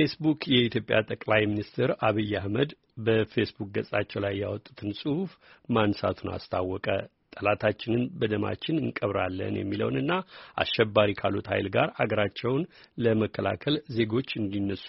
ፌስቡክ የኢትዮጵያ ጠቅላይ ሚኒስትር አብይ አህመድ በፌስቡክ ገጻቸው ላይ ያወጡትን ጽሑፍ ማንሳቱን አስታወቀ። ጠላታችንን በደማችን እንቀብራለን የሚለውንና አሸባሪ ካሉት ኃይል ጋር አገራቸውን ለመከላከል ዜጎች እንዲነሱ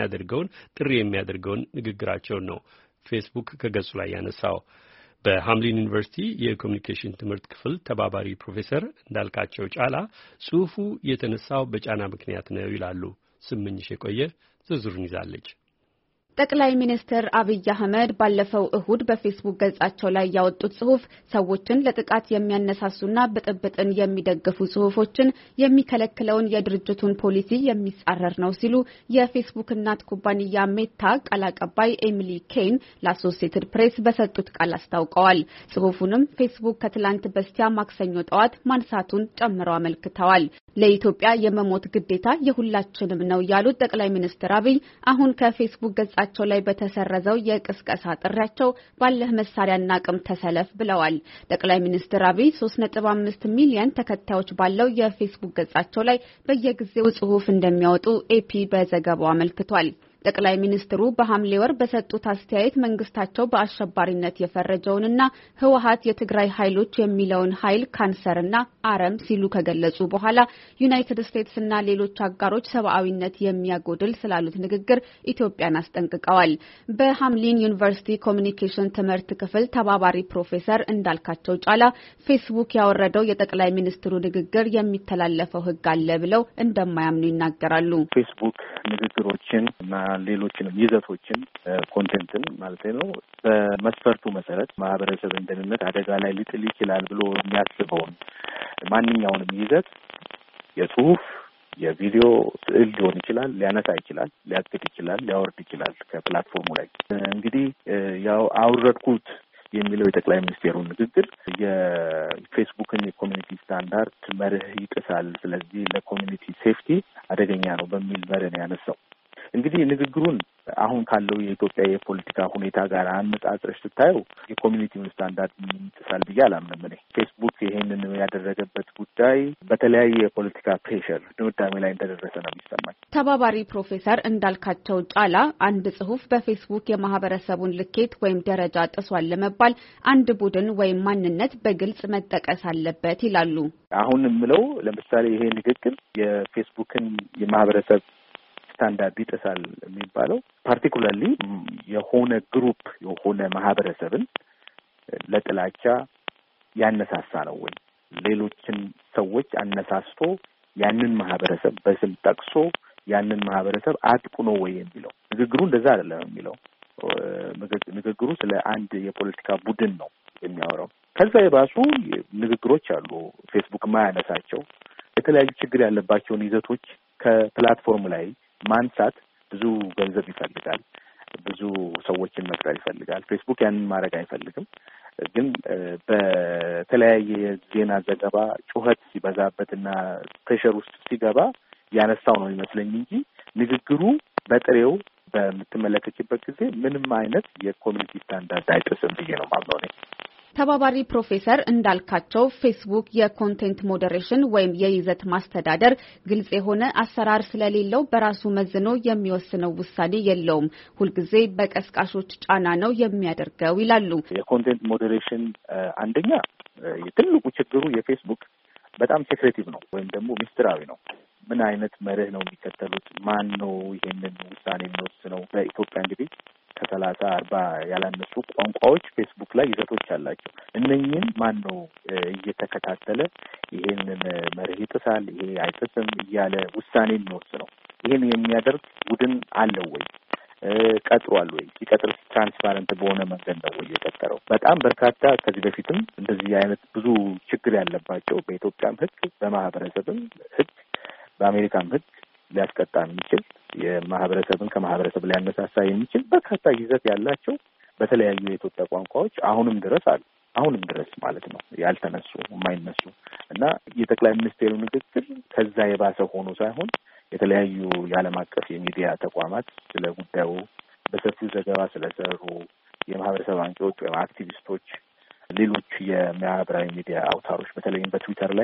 ጥሪ የሚያደርገውን ንግግራቸውን ነው ፌስቡክ ከገጹ ላይ ያነሳው። በሃምሊን ዩኒቨርሲቲ የኮሚኒኬሽን ትምህርት ክፍል ተባባሪ ፕሮፌሰር እንዳልካቸው ጫላ ጽሑፉ የተነሳው በጫና ምክንያት ነው ይላሉ። ስምኝሽ የቆየ ዝርዝሩን ይዛለች። ጠቅላይ ሚኒስትር አብይ አህመድ ባለፈው እሁድ በፌስቡክ ገጻቸው ላይ ያወጡት ጽሑፍ ሰዎችን ለጥቃት የሚያነሳሱና ብጥብጥን የሚደግፉ ጽሑፎችን የሚከለክለውን የድርጅቱን ፖሊሲ የሚጻረር ነው ሲሉ የፌስቡክ እናት ኩባንያ ሜታ ቃል አቀባይ ኤሚሊ ኬን ለአሶሲኤትድ ፕሬስ በሰጡት ቃል አስታውቀዋል። ጽሑፉንም ፌስቡክ ከትላንት በስቲያ ማክሰኞ ጠዋት ማንሳቱን ጨምረው አመልክተዋል። ለኢትዮጵያ የመሞት ግዴታ የሁላችንም ነው ያሉት ጠቅላይ ሚኒስትር አብይ አሁን ከፌስቡክ ገጻቸው ላይ በተሰረዘው የቅስቀሳ ጥሪያቸው ባለህ መሳሪያና አቅም ተሰለፍ ብለዋል። ጠቅላይ ሚኒስትር አብይ 3.5 ሚሊዮን ተከታዮች ባለው የፌስቡክ ገጻቸው ላይ በየጊዜው ጽሑፍ እንደሚያወጡ ኤፒ በዘገባው አመልክቷል። ጠቅላይ ሚኒስትሩ በሐምሌ ወር በሰጡት አስተያየት መንግስታቸው በአሸባሪነት የፈረጀውንና ህወሓት የትግራይ ኃይሎች የሚለውን ኃይል ካንሰርና አረም ሲሉ ከገለጹ በኋላ ዩናይትድ ስቴትስና ሌሎች አጋሮች ሰብአዊነት የሚያጎድል ስላሉት ንግግር ኢትዮጵያን አስጠንቅቀዋል። በሃምሊን ዩኒቨርሲቲ ኮሚኒኬሽን ትምህርት ክፍል ተባባሪ ፕሮፌሰር እንዳልካቸው ጫላ ፌስቡክ ያወረደው የጠቅላይ ሚኒስትሩ ንግግር የሚተላለፈው ህግ አለ ብለው እንደማያምኑ ይናገራሉ። ፌስቡክ ንግግሮችን እና ሌሎችንም ይዘቶችን ኮንቴንትን ማለት ነው በመስፈርቱ መሰረት ማህበረሰብን ደህንነት አደጋ ላይ ሊጥል ይችላል ብሎ የሚያስበውን ማንኛውንም ይዘት የጽሁፍ፣ የቪዲዮ፣ ስዕል ሊሆን ይችላል ሊያነሳ ይችላል፣ ሊያግድ ይችላል፣ ሊያወርድ ይችላል ከፕላትፎርሙ ላይ። እንግዲህ ያው አውረድኩት የሚለው የጠቅላይ ሚኒስትሩ ንግግር የፌስቡክን የኮሚኒቲ ስታንዳርድ መርህ ይጥሳል፣ ስለዚህ ለኮሚኒቲ ሴፍቲ አደገኛ ነው በሚል መርህ ነው ያነሳው። እንግዲህ ንግግሩን አሁን ካለው የኢትዮጵያ የፖለቲካ ሁኔታ ጋር አነጻጽረሽ ስታየው የኮሚኒቲውን ስታንዳርድ ይጥሳል ብዬ አላምንም። እኔ ፌስቡክ ይሄንን ያደረገበት ጉዳይ በተለያየ የፖለቲካ ፕሬሸር ድምዳሜ ላይ እንደደረሰ ነው የሚሰማኝ። ተባባሪ ፕሮፌሰር እንዳልካቸው ጫላ አንድ ጽሑፍ በፌስቡክ የማህበረሰቡን ልኬት ወይም ደረጃ ጥሷል ለመባል አንድ ቡድን ወይም ማንነት በግልጽ መጠቀስ አለበት ይላሉ። አሁን የምለው ለምሳሌ ይሄ ንግግር የፌስቡክን የማህበረሰብ ስታንዳርድ ይጥሳል የሚባለው ፓርቲኩላርሊ የሆነ ግሩፕ የሆነ ማህበረሰብን ለጥላቻ ያነሳሳ ነው ወይ ሌሎችን ሰዎች አነሳስቶ ያንን ማህበረሰብ በስም ጠቅሶ ያንን ማህበረሰብ አጥቁ ነው ወይ የሚለው ንግግሩ እንደዛ አይደለም የሚለው ንግግሩ ስለ አንድ የፖለቲካ ቡድን ነው የሚያወራው። ከዛ የባሱ ንግግሮች አሉ ፌስቡክ ማያነሳቸው የተለያዩ ችግር ያለባቸውን ይዘቶች ከፕላትፎርም ላይ ማንሳት ብዙ ገንዘብ ይፈልጋል፣ ብዙ ሰዎችን መቅጠር ይፈልጋል። ፌስቡክ ያንን ማድረግ አይፈልግም። ግን በተለያየ ዜና ዘገባ ጩኸት ሲበዛበትና ፕሬሸር ውስጥ ሲገባ ያነሳው ነው ይመስለኝ እንጂ ንግግሩ በጥሬው በምትመለከችበት ጊዜ ምንም አይነት የኮሚኒቲ ስታንዳርድ አይጥስም ብዬ ነው የማምነው እኔ። ተባባሪ ፕሮፌሰር እንዳልካቸው ፌስቡክ የኮንቴንት ሞዴሬሽን ወይም የይዘት ማስተዳደር ግልጽ የሆነ አሰራር ስለሌለው በራሱ መዝኖ የሚወስነው ውሳኔ የለውም፣ ሁልጊዜ በቀስቃሾች ጫና ነው የሚያደርገው ይላሉ። የኮንቴንት ሞዴሬሽን አንደኛ ትልቁ ችግሩ የፌስቡክ በጣም ሴክሬቲቭ ነው ወይም ደግሞ ሚስጥራዊ ነው። ምን አይነት መርህ ነው የሚከተሉት? ማን ነው ይሄንን ውሳኔ የሚወስነው? በኢትዮጵያ እንግዲህ ከ30-40 ያላነሱ ቋንቋዎች ፌስቡክ ላይ ይዘቶች አላቸው። እነኚህን ማን ነው እየተከታተለ ይሄንን መርህ ይጥሳል፣ ይሄ አይጥስም እያለ ውሳኔ የሚወስነው? ይሄን የሚያደርግ ቡድን አለው ወይ? ቀጥሯል ወይ? ሲቀጥር ትራንስፓረንት በሆነ መንገድ ነው ወይ የቀጠረው? በጣም በርካታ ከዚህ በፊትም እንደዚህ አይነት ብዙ ችግር ያለባቸው በኢትዮጵያም ሕግ በማህበረሰብም ሕግ በአሜሪካም ሕግ ሊያስቀጣ የሚችል የማህበረሰብን ከማህበረሰብ ሊያነሳሳ የሚችል በርካታ ይዘት ያላቸው በተለያዩ የኢትዮጵያ ቋንቋዎች አሁንም ድረስ አሉ። አሁንም ድረስ ማለት ነው ያልተነሱ የማይነሱ እና የጠቅላይ ሚኒስትሩ ንግግር ከዛ የባሰ ሆኖ ሳይሆን የተለያዩ የዓለም አቀፍ የሚዲያ ተቋማት ስለ ጉዳዩ በሰፊው ዘገባ ስለሰሩ የማህበረሰብ አንቂዎች ወይም አክቲቪስቶች፣ ሌሎች የማህበራዊ ሚዲያ አውታሮች በተለይም በትዊተር ላይ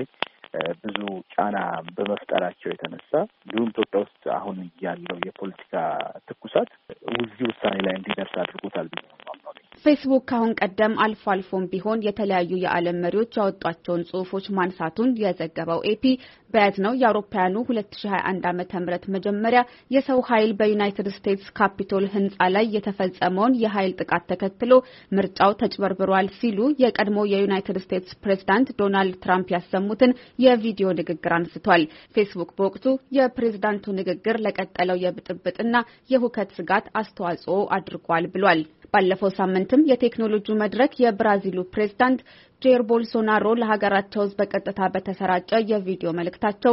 ብዙ ጫና በመፍጠራቸው የተነሳ እንዲሁም ኢትዮጵያ ውስጥ አሁን ያለው የፖለቲካ ትኩሳት እዚህ ውሳኔ ላይ እንዲደርስ አድርጎታል ብዬ ነው የማምነው። ፌስቡክ ካሁን ቀደም አልፎ አልፎም ቢሆን የተለያዩ የዓለም መሪዎች ያወጧቸውን ጽሁፎች ማንሳቱን የዘገበው ኤፒ በያዝነው የአውሮፓውያኑ 2021 ዓ.ም መጀመሪያ የሰው ኃይል በዩናይትድ ስቴትስ ካፒቶል ህንጻ ላይ የተፈጸመውን የኃይል ጥቃት ተከትሎ ምርጫው ተጭበርብሯል ሲሉ የቀድሞ የዩናይትድ ስቴትስ ፕሬዝዳንት ዶናልድ ትራምፕ ያሰሙትን የቪዲዮ ንግግር አንስቷል። ፌስቡክ በወቅቱ የፕሬዝዳንቱ ንግግር ለቀጠለው የብጥብጥና የሁከት ስጋት አስተዋጽኦ አድርጓል ብሏል። ባለፈው ሳምንትም የቴክኖሎጂ መድረክ የብራዚሉ ፕሬዝዳንት ጄር ቦልሶናሮ ለሀገራቸው በቀጥታ በተሰራጨ የቪዲዮ መልእክታቸው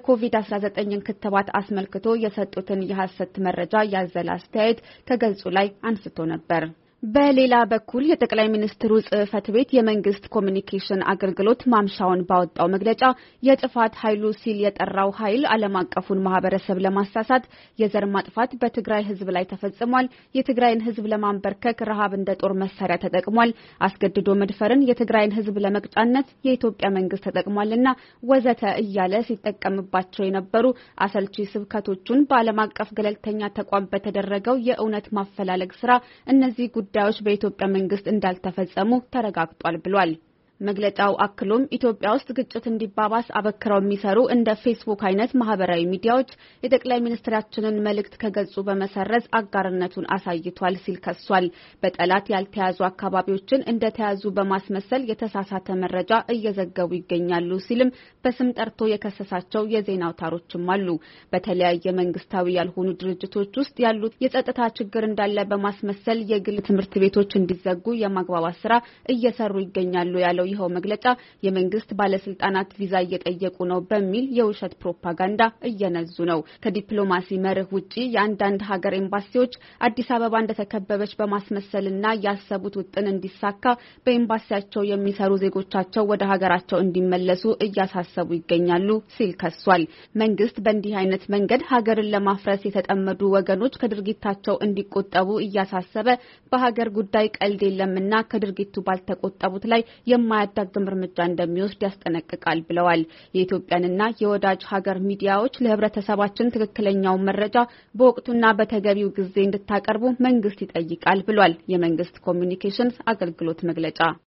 የኮቪድ-19 ክትባት አስመልክቶ የሰጡትን የሐሰት መረጃ ያዘለ አስተያየት ከገጹ ላይ አንስቶ ነበር። በሌላ በኩል የጠቅላይ ሚኒስትሩ ጽህፈት ቤት የመንግስት ኮሚኒኬሽን አገልግሎት ማምሻውን ባወጣው መግለጫ የጥፋት ኃይሉ ሲል የጠራው ኃይል ዓለም አቀፉን ማህበረሰብ ለማሳሳት የዘር ማጥፋት በትግራይ ህዝብ ላይ ተፈጽሟል፣ የትግራይን ህዝብ ለማንበርከክ ረሃብ እንደ ጦር መሳሪያ ተጠቅሟል፣ አስገድዶ መድፈርን የትግራይን ህዝብ ለመቅጫነት የኢትዮጵያ መንግስት ተጠቅሟልና ወዘተ እያለ ሲጠቀምባቸው የነበሩ አሰልቺ ስብከቶቹን በዓለም አቀፍ ገለልተኛ ተቋም በተደረገው የእውነት ማፈላለግ ስራ እነዚህ ጉዳዮች በኢትዮጵያ መንግስት እንዳልተፈጸሙ ተረጋግጧል ብሏል። መግለጫው አክሎም ኢትዮጵያ ውስጥ ግጭት እንዲባባስ አበክረው የሚሰሩ እንደ ፌስቡክ አይነት ማህበራዊ ሚዲያዎች የጠቅላይ ሚኒስትራችንን መልእክት ከገጹ በመሰረዝ አጋርነቱን አሳይቷል ሲል ከሷል። በጠላት ያልተያዙ አካባቢዎችን እንደተያዙ በማስመሰል የተሳሳተ መረጃ እየዘገቡ ይገኛሉ ሲልም በስም ጠርቶ የከሰሳቸው የዜና አውታሮችም አሉ። በተለያየ መንግስታዊ ያልሆኑ ድርጅቶች ውስጥ ያሉት የጸጥታ ችግር እንዳለ በማስመሰል የግል ትምህርት ቤቶች እንዲዘጉ የማግባባት ስራ እየሰሩ ይገኛሉ ያለው ይኸው መግለጫ የመንግስት ባለስልጣናት ቪዛ እየጠየቁ ነው በሚል የውሸት ፕሮፓጋንዳ እየነዙ ነው። ከዲፕሎማሲ መርህ ውጪ የአንዳንድ ሀገር ኤምባሲዎች አዲስ አበባ እንደተከበበች በማስመሰልና ያሰቡት ውጥን እንዲሳካ በኤምባሲያቸው የሚሰሩ ዜጎቻቸው ወደ ሀገራቸው እንዲመለሱ እያሳሰቡ ይገኛሉ ሲል ከሷል። መንግስት በእንዲህ አይነት መንገድ ሀገርን ለማፍረስ የተጠመዱ ወገኖች ከድርጊታቸው እንዲቆጠቡ እያሳሰበ በሀገር ጉዳይ ቀልድ የለምና ከድርጊቱ ባልተቆጠቡት ላይ የማያዳግም እርምጃ እንደሚወስድ ያስጠነቅቃል ብለዋል። የኢትዮጵያንና የወዳጅ ሀገር ሚዲያዎች ለህብረተሰባችን ትክክለኛውን መረጃ በወቅቱና በተገቢው ጊዜ እንድታቀርቡ መንግስት ይጠይቃል ብሏል የመንግስት ኮሚኒኬሽንስ አገልግሎት መግለጫ።